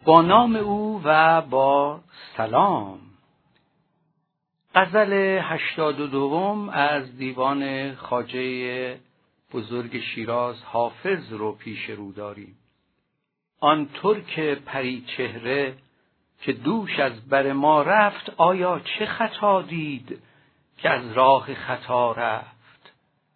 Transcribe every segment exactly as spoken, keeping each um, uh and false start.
با نام او و با سلام. غزل هشتاد و دوم از دیوان خواجه بزرگ شیراز حافظ رو پیش رو داریم. آن ترک پری چهره که دوش از بر ما رفت، آیا چه خطا دید که از راه خطا رفت؟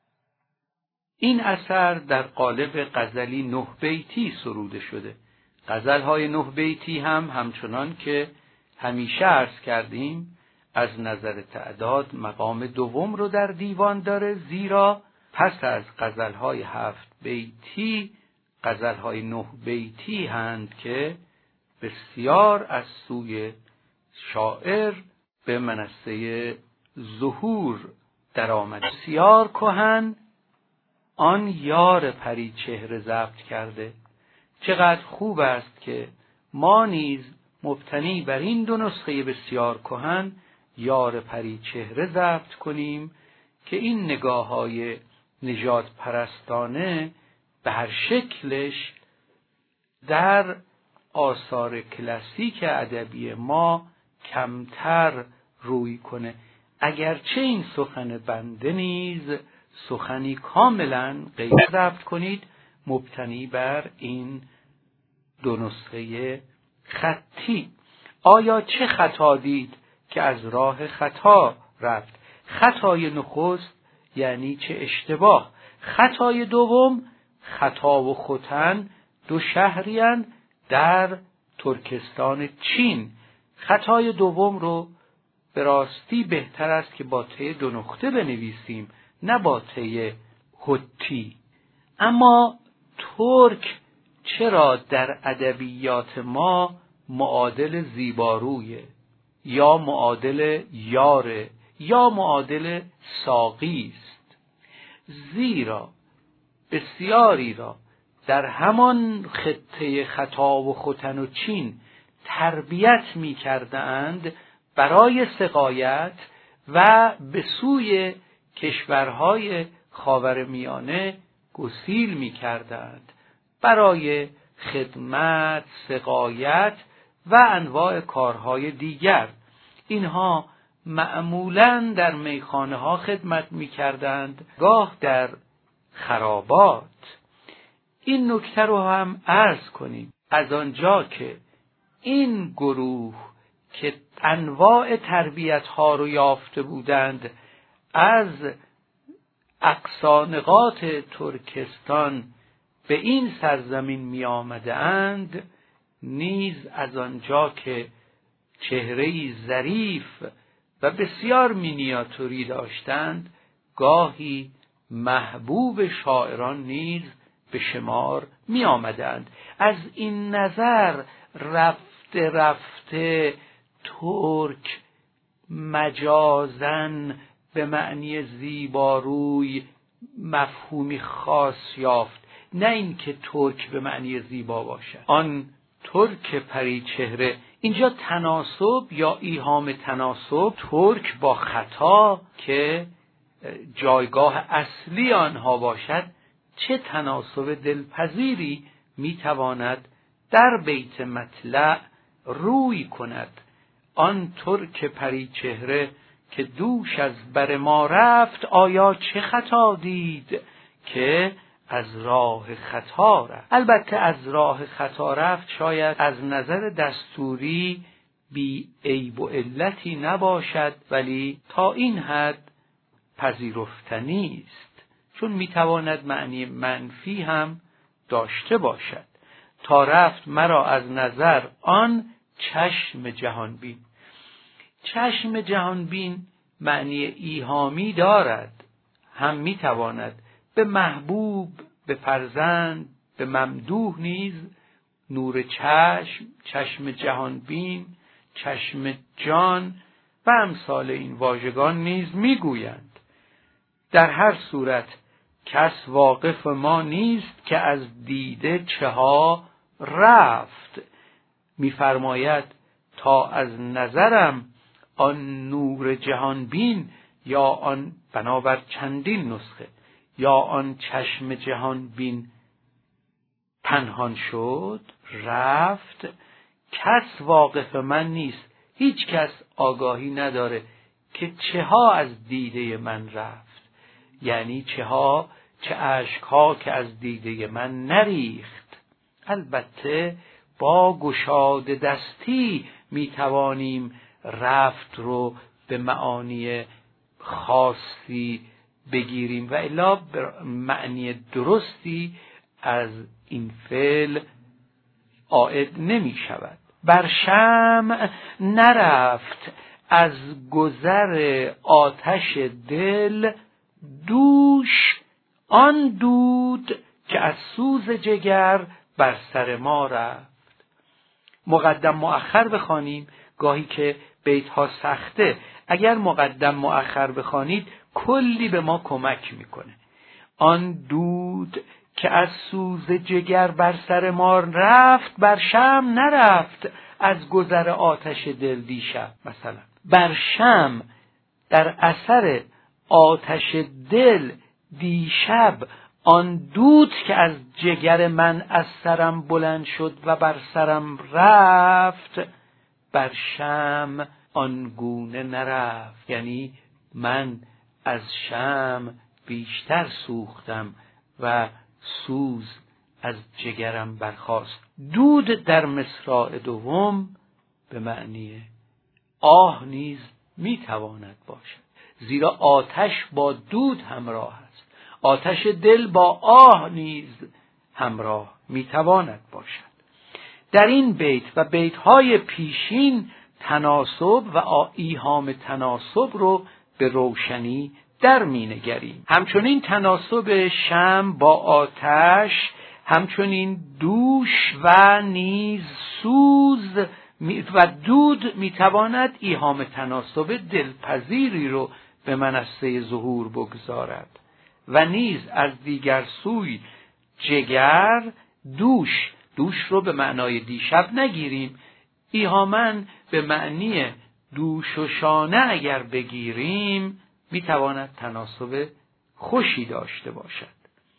این اثر در قالب غزلی نه بیتی سروده شده. غزل‌های نه بیتی هم همچنان که همیشه عرض کردیم از نظر تعداد مقام دوم رو در دیوان داره، زیرا پس از غزل‌های هفت بیتی غزل‌های نه بیتی هند که بسیار از سوی شاعر به منصه ظهور در آمد. بسیار کهن آن یار پری چهره ضبط کرده. چقدر خوب است که ما نیز مبتنی بر این دو نسخه بسیار کهن یار پری چهره ضبط کنیم که این نگاه‌های نژاد پرستانه به هر شکلش در آثار کلاسیک ادبی ما کمتر روی کنه، اگرچه این سخن بنده نیز سخنی کاملا غیر ضبط کنید مبتنی بر این دو نسخه خطی. آیا چه خطا دید که از راه خطا رفت؟ خطای نخست یعنی چه اشتباه. خطای دوم، خطا و ختن دو شهریان در ترکستان چین. خطای دوم رو به راستی بهتر است که با ته دو نقطه بنویسیم، نه با ته هتی. اما ترک چرا در ادبیات ما معادل زیبارویه یا معادل یاره یا معادل ساقی است؟ زیرا بسیاری را در همان خطه خطا و ختن و چین تربیت می کردند برای سقایت و به سوی کشورهای خاورمیانه گسیل می کردند برای خدمت، سقایت و انواع کارهای دیگر. اینها معمولاً در میخانه ها خدمت می کردند، گاه در خرابات. این نکته رو هم عرض کنیم. از آنجا که این گروه که انواع تربیت ها رو یافته بودند از اقصانقاط ترکستان به این سرزمین می آمده اند، نیز از آنجا که چهره‌ای ظریف و بسیار مینیاتوری داشتند، گاهی محبوب شاعران نیز به شمار می آمدند. از این نظر رفته رفته ترک مجازن به معنی زیباروی مفهومی خاص یافت، نه اینکه ترک به معنی زیبا باشد. آن ترک پری چهره، اینجا تناسب یا ایهام تناسب ترک با خطا که جایگاه اصلی آنها باشد، چه تناسب دلپذیری میتواند در بیت مطلع روی کند. آن ترک پری چهره که دوش از بر ما رفت، آیا چه خطا دید که از راه خطا رفت؟ البته از راه خطا رفت شاید از نظر دستوری بی عیب و علتی نباشد، ولی تا این حد پذیرفتنی است، چون میتواند معنی منفی هم داشته باشد. تا رفت مرا از نظر آن چشم جهانبین. چشم جهانبین معنی ایهامی دارد، هم میتواند به محبوب، به فرزند، به ممدوح نیز نور چشم، چشم جهانبین، چشم جان و امثال این واژگان نیز میگویند. در هر صورت کس واقف ما نیست که از دیده چه ها رفت. میفرماید تا از نظرم آن نور جهانبین یا آن، بنابر چندین نسخه، یا آن چشم جهانبین پنهان شد، رفت، کس واقف من نیست، هیچ کس آگاهی نداره که چه ها از دیده من رفت، یعنی چه ها، چه اشک ها که از دیده من نریخت. البته با گشاده دستی میتوانیم رفت رو به معانی خاصی بگیریم و الا به معنی درستی از این فعل عائد نمی شود. بر شمع نرفت از گذر آتش دل دوش، آن دود که از سوز جگر بر سر ما رفت. مقدم مؤخر بخوانیم، گاهی که بیت ها سخته، اگر مقدم مؤخر بخوانید کلی به ما کمک میکنه. آن دود که از سوز جگر بر سر ما رفت، بر شمع نرفت از گذر آتش دل دیشب. مثلا بر شمع در اثر آتش دل دیشب آن دود که از جگر من از سرم بلند شد و بر سرم رفت، بر شمع آنگونه نرفت، یعنی من از شمع بیشتر سوختم و سوز از جگرم برخاست. دود در مصرع دوم به معنی آه نیز میتواند باشد، زیرا آتش با دود همراه است. آتش دل با آه نیز همراه میتواند باشد. در این بیت و بیت‌های پیشین تناسب و ایهام تناسب رو به روشنی در مینگریم. همچنین تناسب شمع با آتش، همچنین دوش و نیز سوز و دود میتواند ایهام تناسب دلپذیری رو به منصه ظهور بگذارد و نیز از دیگر سوی جگر دوش، دوش رو به معنای دیشب نگیریم، ایهامن به معنی دوش و شانه اگر بگیریم میتواند تناسب خوشی داشته باشد.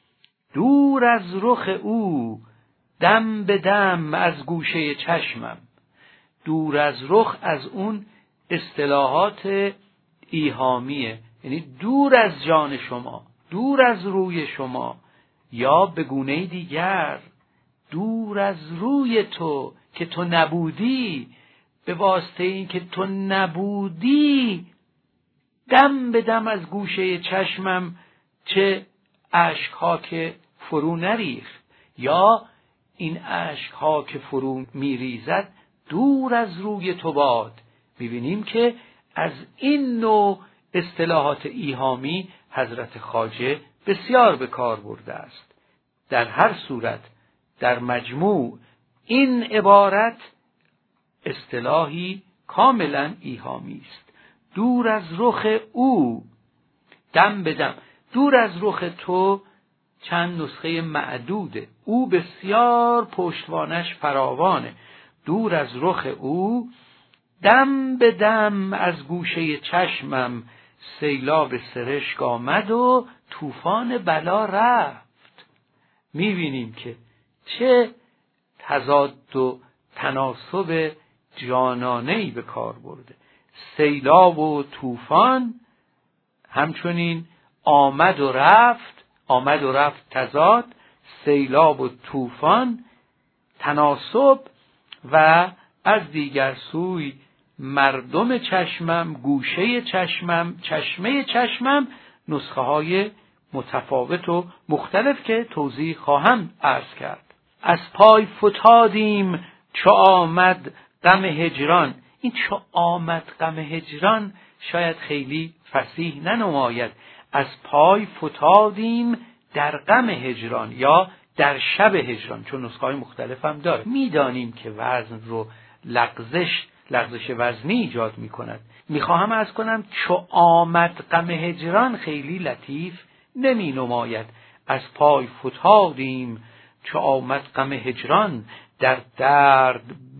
دور از رخ او دم به دم از گوشه چشمم. دور از رخ از اون اصطلاحات ایهامیه، یعنی دور از جان شما، دور از روی شما، یا به گونه دیگر دور از روی تو که تو نبودی. به واسطه این که تو نبودی دم به دم از گوشه چشمم چه اشک ها که فرو نریخت، یا این اشک ها که فرو میریزد دور از روی تو باد. میبینیم که از این نوع اصطلاحات ایهامی حضرت خواجه بسیار به کار برده است. در هر صورت در مجموع این عبارت اصطلاحی کاملا ایهامی است. دور از رخ او دم به دم. دور از رخ تو چند نسخه معدوده، او بسیار پشتوانش فراوانه. دور از رخ او دم به دم از گوشه چشمم سیلاب سرشک آمد و طوفان بلا رفت. میبینیم که چه تضاد و تناسب جانانه‌ای به کار برده. سیلاب و طوفان همچنین آمد و رفت، آمد و رفت تضاد، سیلاب و طوفان تناسب، و از دیگر سوی مردم چشمم، گوشه چشمم، چشمه چشمم، نسخه های متفاوت و مختلف که توضیح خواهم عرض کرد. از پای فتادیم چو آمد غم هجران. این چو آمد غم هجران شاید خیلی فصیح ننماید. از پای فتادیم در غم هجران یا در شب هجران، چون نسخه های مختلف هم داره. میدانیم که وزن رو لغزش لغزش وزنی ایجاد می کند. میخواهم عرض کنم چو آمد غم هجران خیلی لطیف نمی نماید. از پای فتادیم چو آمد غم هجران، در درد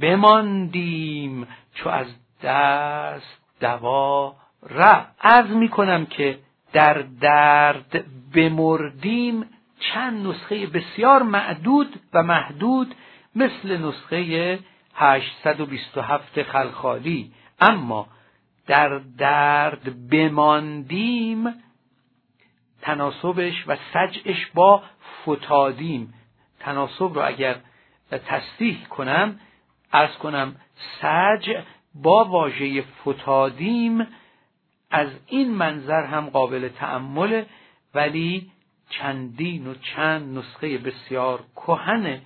بماندیم چو از دست دوا رفت. عرض می کنم که در درد بمردیم چند نسخه بسیار معدود و محدود مثل نسخه هشتصد و بیست و هفت خلخالی. اما در درد بماندیم تناسبش و سجعش با فتادیم. تناسب رو اگر تصحیح کنم عرض کنم سجع با واژه فتادیم از این منظر هم قابل تأمل، ولی چندین و چند نسخه بسیار کهن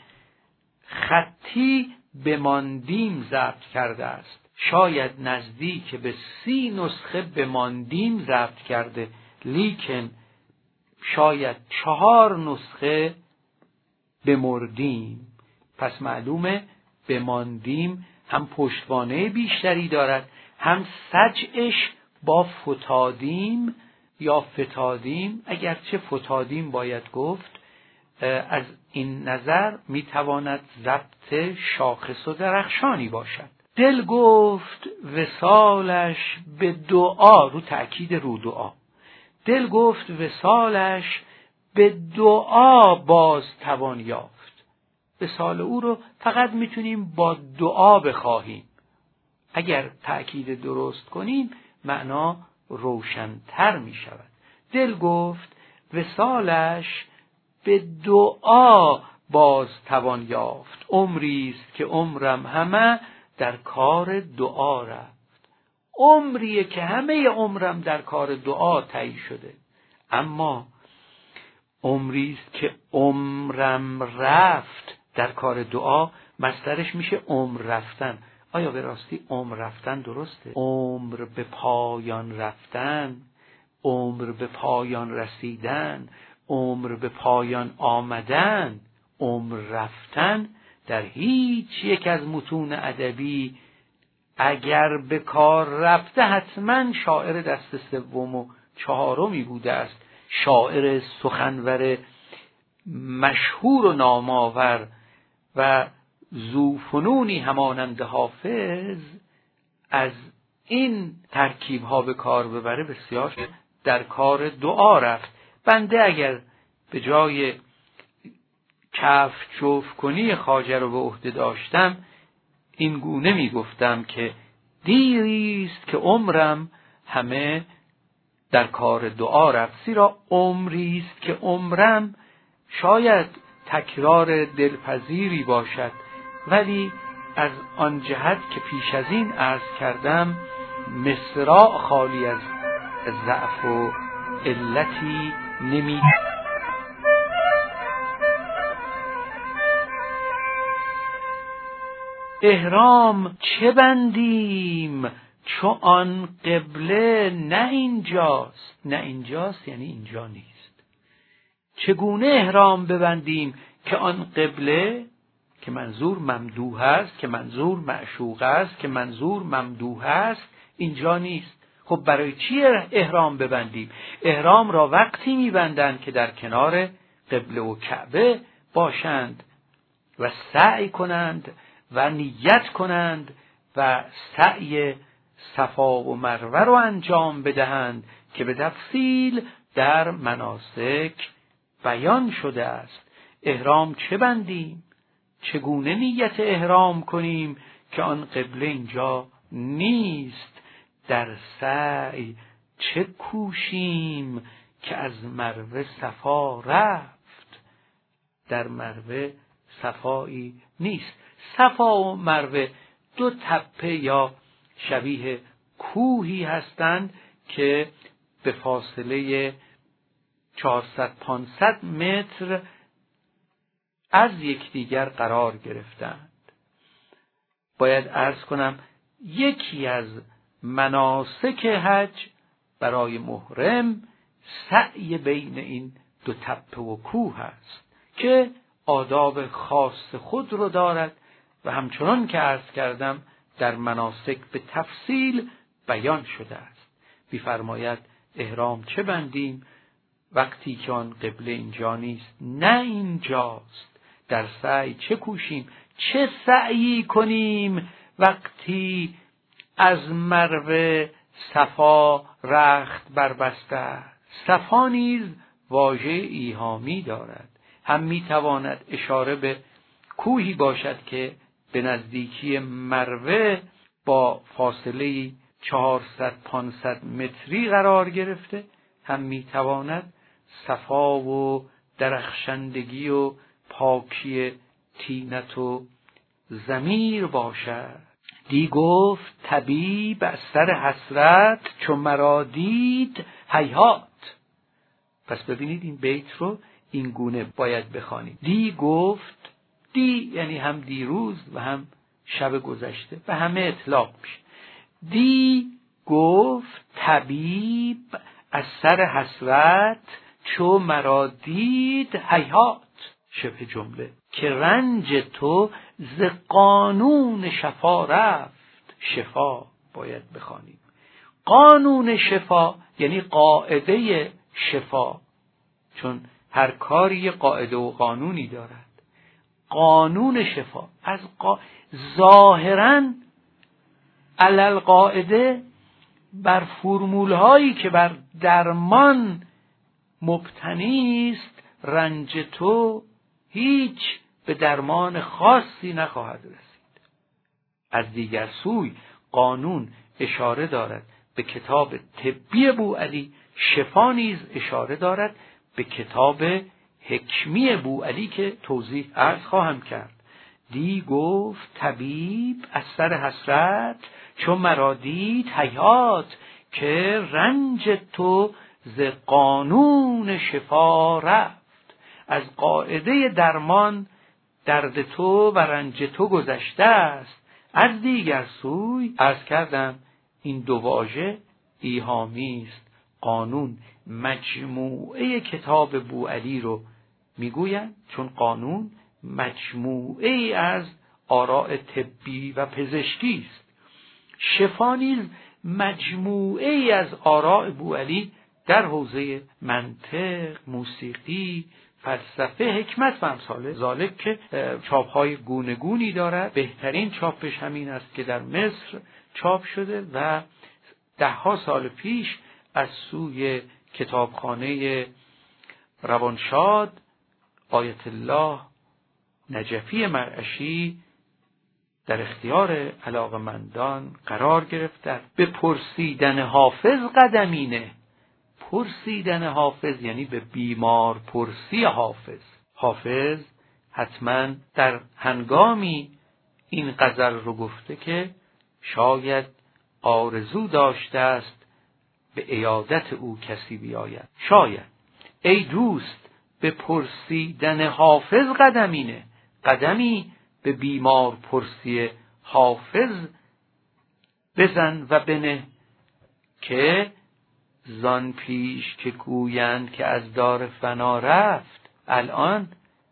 خطی بماندیم ضبط کرده است. شاید نزدیک به سی نسخه بماندیم ضبط کرده، لیکن شاید چهار نسخه بمردیم. پس معلومه بماندیم هم پشتوانه بیشتری دارد، هم سجعش با فتادیم یا فتادیم، اگرچه فتادیم باید گفت، از این نظر میتواند ضبط شاخص و درخشانی باشد. دل گفت وصالش به دعا، رو تأکید رو دعا. دل گفت وصالش به دعا باز توان یافت. وصال او رو فقط میتونیم با دعا بخواهیم. اگر تأکید درست کنیم معنا روشن‌تر می شود. دل گفت وصالش به دعا باز توان یافت. عمری است که عمرم همه در کار دعا رفت. عمریه که همه عمرم در کار دعا طی شده، اما عمری است که عمرم رفت در کار دعا، مصدرش میشه عمر رفتن. آیا به راستی عمر رفتن درسته؟ عمر به پایان رفتن، عمر به پایان رسیدن، عمر به پایان آمدن، عمر رفتن در هیچ یک از متون ادبی اگر به کار رفته حتما شاعر دست سوم و چهارمی بوده است. شاعر سخنور مشهور و نامآور و ذوفنونی همانند حافظ از این ترکیب ها به کار ببره بسیار در کار دعا رفت. بنده اگر به جای کف جفت کنی خواجه رو به عهده داشتم این گونه می گفتم که دیریست که عمرم همه در کار دعا رفت. زیرا عمریست که عمرم شاید تکرار دلپذیری باشد، ولی از آن جهت که پیش از این عرض کردم مصراع خالی از ضعف و علتی نمی احرام چه بندیم چو آن قبله نه اینجاست. نه اینجاست یعنی اینجا نیست. چگونه احرام ببندیم که آن قبله که منظور ممدوح است، که منظور معشوق است، که منظور ممدوح است اینجا نیست. خب برای چی احرام ببندیم؟ احرام را وقتی میبندند که در کنار قبله و کعبه باشند و سعی کنند و نیت کنند و سعی صفا و مروه رو انجام بدهند که به تفصیل در مناسک بیان شده است. احرام چه بندیم؟ چگونه نیت احرام کنیم که آن قبله اینجا نیست؟ در سعی چه کوشیم که از مروه صفا رفت؟ در مروه صفایی نیست. صفا و مروه دو تپه یا شبیه کوهی هستند که به فاصله چهارصد پانصد متر از یکدیگر قرار گرفتند. باید عرض کنم یکی از مناسک حج برای محرم سعی بین این دو تپه و کوه است که آداب خاص خود رو دارد و همچنان که عرض کردم در مناسک به تفصیل بیان شده است. می‌فرماید احرام چه بندیم وقتی که آن قبله اینجا نیست؟ نه اینجاست. در سعی چه کوشیم؟ چه سعی کنیم وقتی از مروه صفا رخت بربسته؟ صفا نیز واژه ایهامی دارد. هم میتواند اشاره به کوهی باشد که به نزدیکی مروه با فاصله چهارصد پانصد متری قرار گرفته هم میتواند صفا و درخشندگی و پاکی طینت و ضمیر باشد. دی گفت طبیب از سر حسرت چو مرا دید هیهات. پس ببینید این بیت رو این گونه باید بخوانید. دی گفت، دی یعنی هم دیروز و هم شب گذشته به همه اطلاق میشه. دی گفت طبیب از سر حسرت چو مرا دید هیهات، شبه جمله، که رنج تو ز قانون شفا رفت. شفا باید بخوانیم. قانون شفا یعنی قاعده شفا، چون هر کاری قاعده و قانونی دارد. قانون شفا از قا... ظاهراً علل قاعده بر فرمول هایی که بر درمان مبتنی است، رنج تو هیچ به درمان خاصی نخواهد رسید. از دیگر سوی قانون اشاره دارد به کتاب طبی بوعلی، شفا نیز اشاره دارد به کتاب حکمی بوعلی که توضیح عرض خواهم کرد. دی گفت طبیب از سر حسرت چو مرا دید هیهات، که رنج تو ز قانون شفا رفت. از قاعده درمان درد تو و رنج تو گذشته است. از دیگر سوی عرض کردم این دو واژه ایهامی است. قانون مجموعه کتاب بوعلی رو میگویند، چون قانون مجموعه ای از آراء طبی و پزشکی است. شفا نیز مجموعه ای از آراء بوعلی در حوزه منطق، موسیقی، فلسفه، حکمت و امثال ذالک که چاپ‌های گونه‌گونی دارد. بهترین چاپش همین است که در مصر چاپ شده و ده‌ها سال پیش از سوی کتابخانه روانشاد آیت الله نجفی مرعشی در اختیار علاقه‌مندان قرار گرفته. به پرسیدن حافظ قدمینه. پرسیدن حافظ یعنی به بیمار پرسی حافظ. حافظ حتما در هنگامی این غزل رو گفته که شاید آرزو داشته است به عیادت او کسی بیاید. شاید ای دوست به پرسیدن حافظ قدمینه، قدمی به بیمار پرسی حافظ بزن و بنه، که زان پیش که گویند که از دار فنا رفت، الان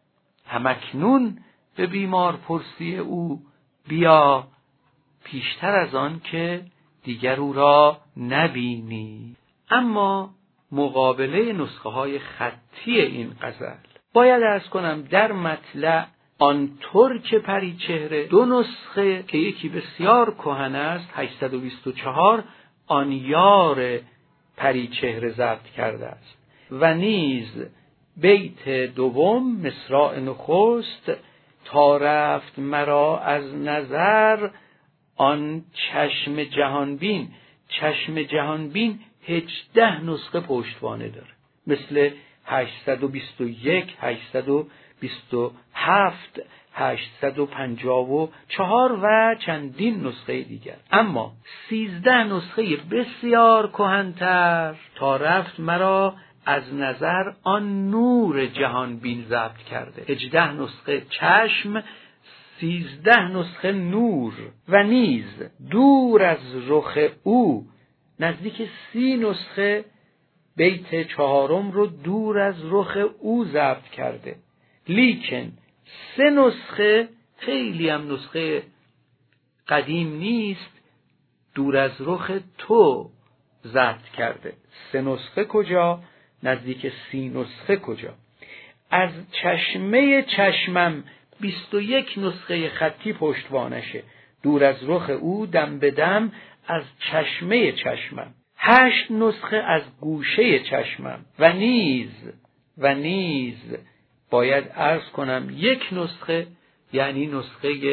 همکنون به بیمار پرسی او بیا، پیشتر از آن که دیگر او را نبینی. اما مقابله نسخه های خطی این غزل باید عرض کنم در مطلع آن ترک پریچهره دو نسخه که یکی بسیار کهن است هشتصد و بیست و چهار آن یار پریچهره ضبط کرده است و نیز بیت دوم مصرع نخست تا رفت مرا از نظر آن چشم جهانبین. چشم جهانبین هجده نسخه پشتوانه داره، مثل هشتصد و بیست و یک، هشتصد و بیست و هفت، هشتصد و پنجاه و چهار و چندین نسخه دیگر. اما سیزده نسخه بسیار کهن‌تر تا رفت مرا از نظر آن نور جهان بین ضبط کرده. هجده نسخه چشم، سیزده نسخه نور و نیز دور از رخ او نزدیک سی نسخه بیت چهارم رو دور از رخ او ضبط کرده. لیکن سه نسخه خیلی هم نسخه قدیم نیست، دور از رخ تو ضبط کرده. سه نسخه کجا؟ نزدیک سی نسخه کجا؟ از چشمه چشمم بیست و یک نسخه خطی پشتوانشه، دور از رخ او دم به دم از چشمه چشمم. هشت نسخه از گوشه چشمم و نیز و نیز باید عرض کنم یک نسخه، یعنی نسخه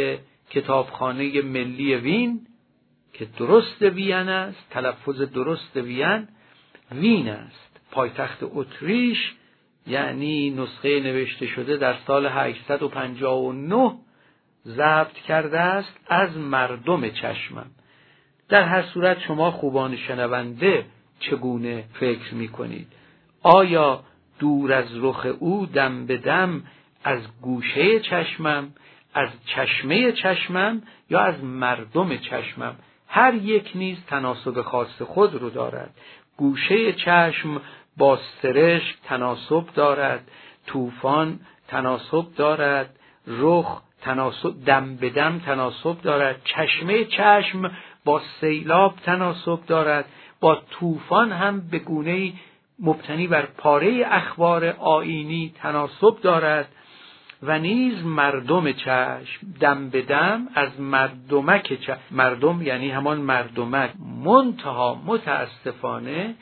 کتابخانه ملی وین که درست وین است، تلفظ درست وین وین است، پایتخت اتریش، یعنی نسخه نوشته شده در سال هشتصد و پنجاه و نه ضبط کرده است از مردم چشمم. در هر صورت شما خوبان شنونده چگونه فکر می کنید؟ آیا دور از رخ او دم به دم از گوشه چشمم، از چشمه چشمم یا از مردم چشمم؟ هر یک نیز تناسب خاص خود رو دارد. گوشه چشم با سرشک تناسب دارد، طوفان تناسب دارد، رخ تناسب، دم به دم تناسب دارد، چشمه چشم با سیلاب تناسب دارد، با طوفان هم به گونه‌ای مبتنی بر پاره اخبار آیینی تناسب دارد و نیز مردم چشم دم به دم از مردمک چشم. مردم یعنی همان مردمک، منتها متاسفانه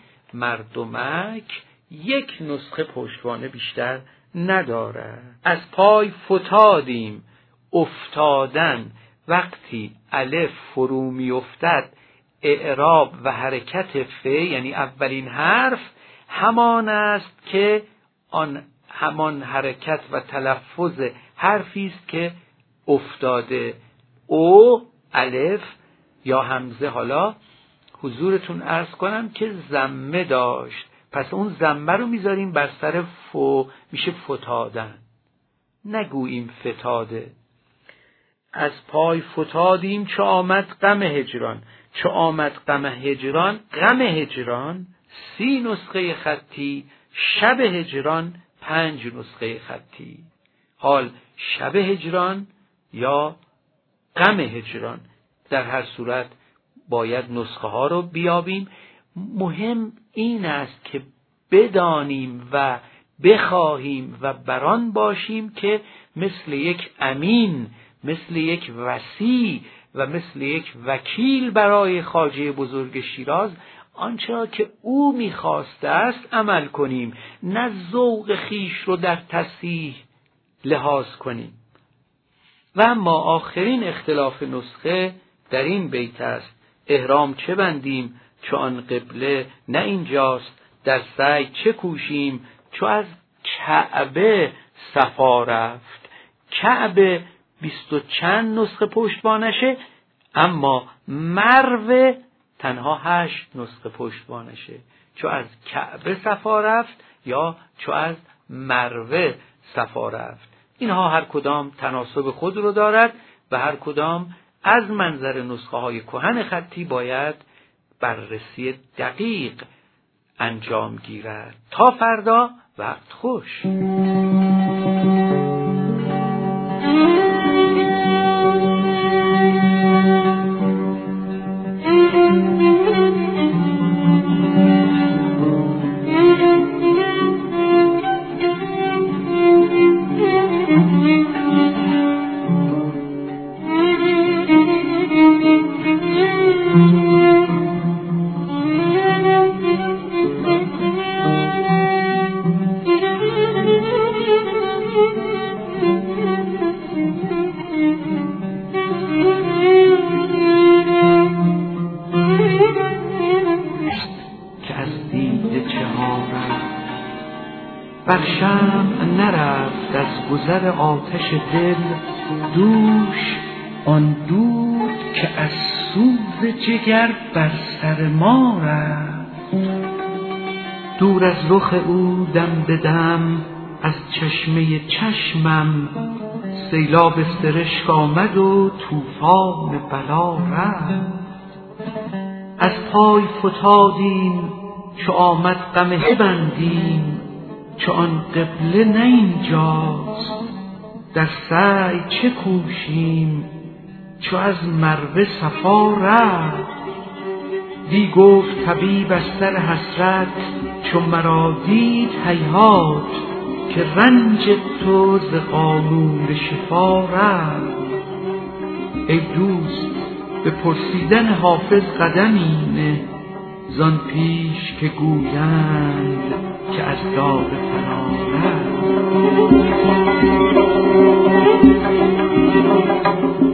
مردمک یک نسخه پشتوانه بیشتر ندارد. از پای فتادیم، افتادن، وقتی الف فرو می افتد اعراب و حرکت ف یعنی اولین حرف همان است که آن همان حرکت و تلفظ حرفی است که افتاده. او الف یا همزه، حالا حضورتون عرض کنم که ضمه داشت، پس اون ضمه رو میذاریم بر سر فو، میشه فتادن، نگوییم فتاده. از پای فتادیم چو آمد غم هجران. چو آمد غم هجران، غم هجران سی نسخه خطی، شب هجران پنج نسخه خطی. حال شب هجران یا غم هجران، در هر صورت باید نسخه ها رو بیابیم. مهم این است که بدانیم و بخواهیم و بران باشیم که مثل یک امین، مثل یک وصی و مثل یک وکیل برای خواجه بزرگ شیراز آنچه که او میخواسته است عمل کنیم، نه ذوق خیش رو در تصحیح لحاظ کنیم. و اما آخرین اختلاف نسخه در این بیت است: احرام چه بندیم چو آن قبله نه اینجاست، در سعی چه کوشیم چو از کعبه صفا رفت. کعبه بیست و چند نسخه پشتوانشه، اما مروه تنها هشت نسخه پشتوانشه. چو از کعبه صفا رفت یا چو از مروه صفا رفت. اینها هر کدام تناسب خود رو دارد و هر کدام از منظر نسخه های کهن خطی باید بررسی دقیق انجام گیرد. تا فردا، وقت خوش. بر شمع نرفت از گذر آتش دل دوش آن دود که از سوز جگر بر سر ما رفت. دور از رخ او دم به دم از چشمه چشمم سیلاب سرشک آمد و طوفان بلا رفت. از پای فتادیم چو آمد غم بندیم، چو آن قبله نه اینجاست، در سعی چه کوشیم چو از مروه صفا رفت. دی گفت طبیب از سر حسرت چو مرا دید هیهات، که رنج تو ز قانون شفا رفت. ای دوست به پرسیدن حافظ قدمی نه، زان پیش که گویند که از دار فنا رفت.